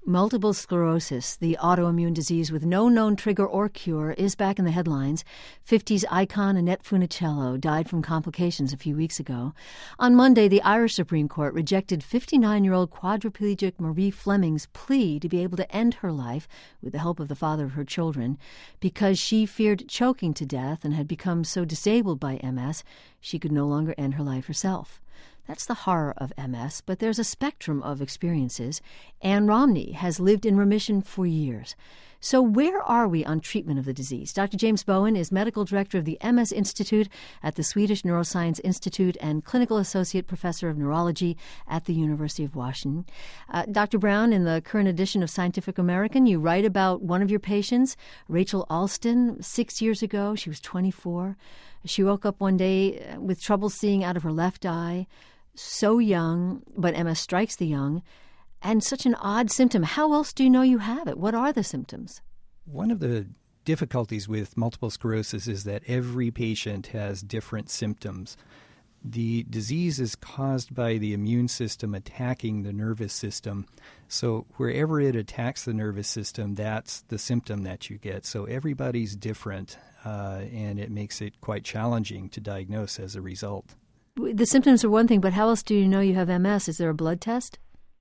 Multiple sclerosis, the autoimmune disease with no known trigger or cure, is back in the headlines. 50s icon Annette Funicello died from complications a few weeks ago. On Monday, the Irish Supreme Court rejected 59-year-old quadriplegic Marie Fleming's plea to be able to end her life with the help of the father of her children because she feared choking to death and had become so disabled by MS she could no longer end her life herself. That's the horror of MS, but there's a spectrum of experiences. Anne Romney has lived in remission for years. So where are we on treatment of the disease? Dr. James Bowen is medical director of the MS Institute at the Swedish Neuroscience Institute and clinical associate professor of neurology at the University of Washington. Dr. Brown, in the current edition of Scientific American, you write about one of your patients, Rachel Alston. 6 years ago, she was 24. She woke up one day with trouble seeing out of her left eye. So young, but MS strikes the young, and such an odd symptom. How else do you know you have it? What are the symptoms? One of the difficulties with multiple sclerosis is that every patient has different symptoms. The disease is caused by the immune system attacking the nervous system. So wherever it attacks the nervous system, that's the symptom that you get. So everybody's different, and it makes it quite challenging to diagnose as a result. The symptoms are one thing, but how else do you know you have MS? Is there a blood test?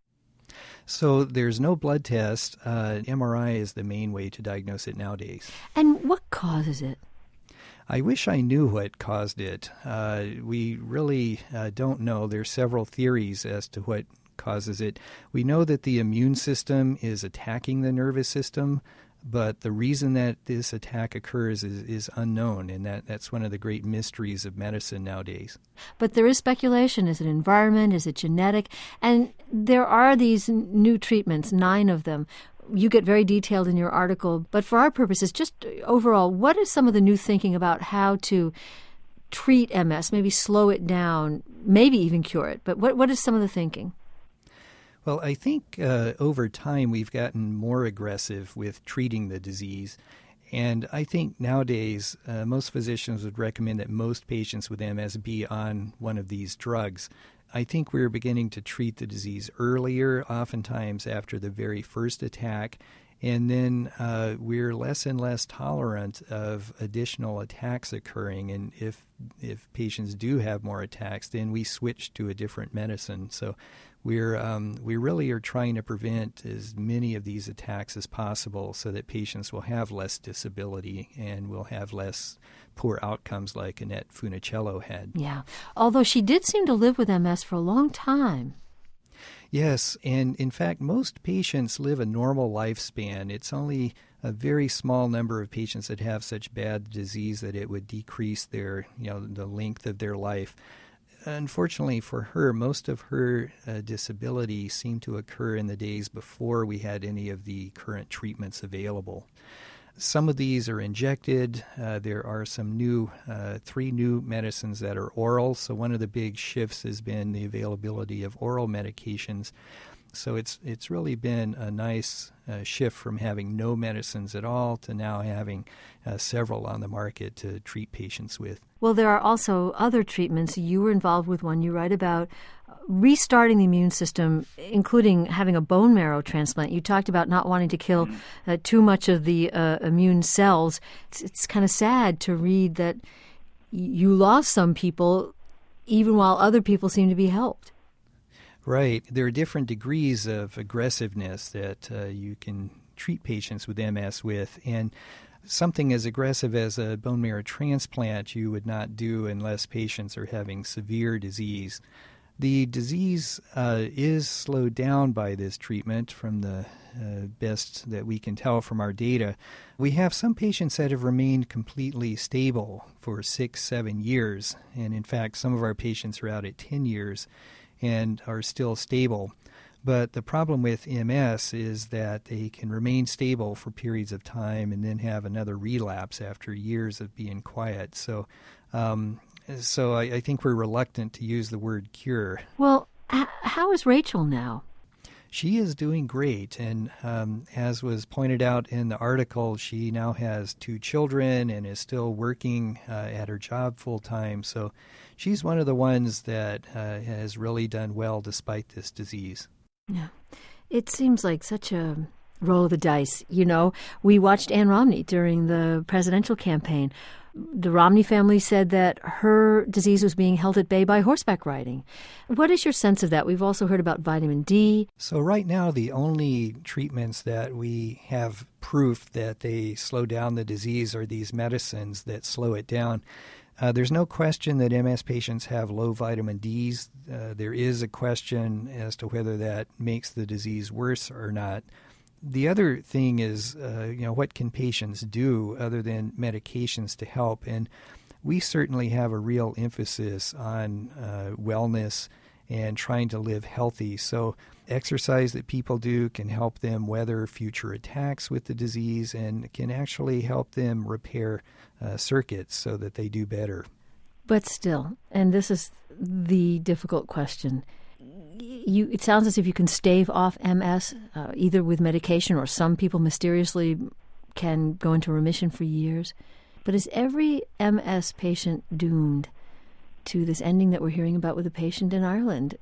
So there's no blood test. MRI is the main way to diagnose it nowadays. And what causes it? I wish I knew what caused it. We really don't know. There's several theories as to what causes it. We know that the immune system is attacking the nervous system, but the reason that this attack occurs is unknown, and that's one of the great mysteries of medicine nowadays. But there is speculation. Is it environment? Is it genetic? And there are these new treatments, 9 of them. You get very detailed in your article, but for our purposes, just overall, what is some of the new thinking about how to treat MS, maybe slow it down, maybe even cure it? But what is some of the thinking? Well, I think over time we've gotten more aggressive with treating the disease. And I think nowadays most physicians would recommend that most patients with MS be on one of these drugs. I think we're beginning to treat the disease earlier, oftentimes after the very first attack. And then we're less and less tolerant of additional attacks occurring. And if patients do have more attacks, then we switch to a different medicine. So we really are trying to prevent as many of these attacks as possible so that patients will have less disability and will have less poor outcomes like Annette Funicello had. Yeah, although she did seem to live with MS for a long time. Yes, and in fact, most patients live a normal lifespan. It's only a very small number of patients that have such bad disease that it would decrease their, the length of their life. Unfortunately for her, most of her disability seemed to occur in the days before we had any of the current treatments available. Some of these are injected. There are some 3 new medicines that are oral. So one of the big shifts has been the availability of oral medications. So it's really been a nice shift from having no medicines at all to now having several on the market to treat patients with. Well, there are also other treatments. You were involved with one. You write about restarting the immune system, including having a bone marrow transplant. You talked about not wanting to kill too much of the immune cells. It's kind of sad to read that you lost some people even while other people seem to be helped. Right. There are different degrees of aggressiveness that you can treat patients with MS with, and something as aggressive as a bone marrow transplant you would not do unless patients are having severe disease. The disease is slowed down by this treatment from the best that we can tell from our data. We have some patients that have remained completely stable for 6-7 years, and in fact some of our patients are out at 10 years and are still stable. But the problem with MS is that they can remain stable for periods of time and then have another relapse after years of being quiet. So I think we're reluctant to use the word cure. Well, how is Rachel now? She is doing great, and as was pointed out in the article, she now has 2 children and is still working at her job full-time. So she's one of the ones that has really done well despite this disease. Yeah. It seems like such a roll of the dice. You know, we watched Ann Romney during the presidential campaign. The Romney family said that her disease was being held at bay by horseback riding. What is your sense of that? We've also heard about vitamin D. So right now, the only treatments that we have proof that they slow down the disease are these medicines that slow it down. There's no question that MS patients have low vitamin Ds. There is a question as to whether that makes the disease worse or not. The other thing is, what can patients do other than medications to help? And we certainly have a real emphasis on wellness and trying to live healthy. So exercise that people do can help them weather future attacks with the disease and can actually help them repair circuits so that they do better. But still, and this is the difficult question, it sounds as if you can stave off MS either with medication, or some people mysteriously can go into remission for years. But is every MS patient doomed to this ending that we're hearing about with a patient in Ireland?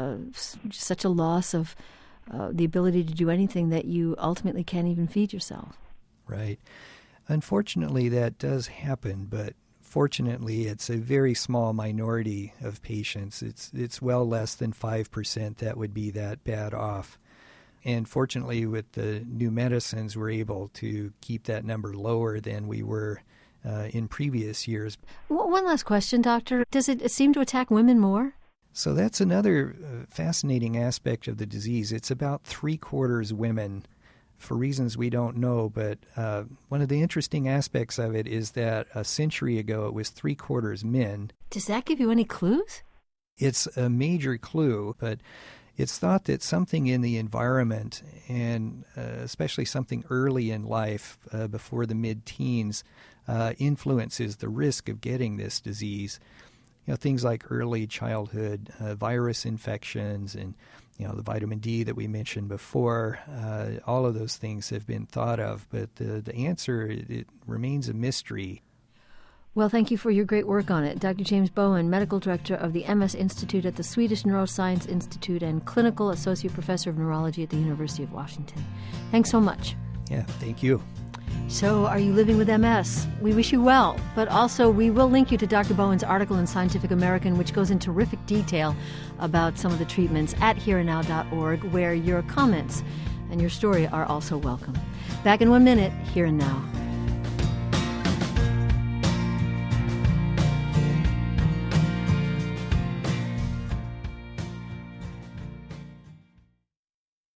Such a loss of the ability to do anything that you ultimately can't even feed yourself. Right. Unfortunately, that does happen, but fortunately, it's a very small minority of patients. It's well less than 5% that would be that bad off. And fortunately, with the new medicines, we're able to keep that number lower than we were in previous years. One last question, Doctor. Does it seem to attack women more? So that's another fascinating aspect of the disease. It's about 3/4 women, for reasons we don't know, but one of the interesting aspects of it is that a century ago it was 3/4 men. Does that give you any clues? It's a major clue, but it's thought that something in the environment, and especially something early in life, before the mid-teens, influences the risk of getting this disease. Things like early childhood virus infections and the vitamin D that we mentioned before, all of those things have been thought of, but the answer, it remains a mystery. Well, thank you for your great work on it. Dr. James Bowen, Medical Director of the MS Institute at the Swedish Neuroscience Institute and Clinical Associate Professor of Neurology at the University of Washington. Thanks so much. Yeah, thank you. So, are you living with MS? We wish you well, but also we will link you to Dr. Bowen's article in Scientific American, which goes into terrific detail about some of the treatments at hereandnow.org, where your comments and your story are also welcome. Back in 1 minute, Here and Now.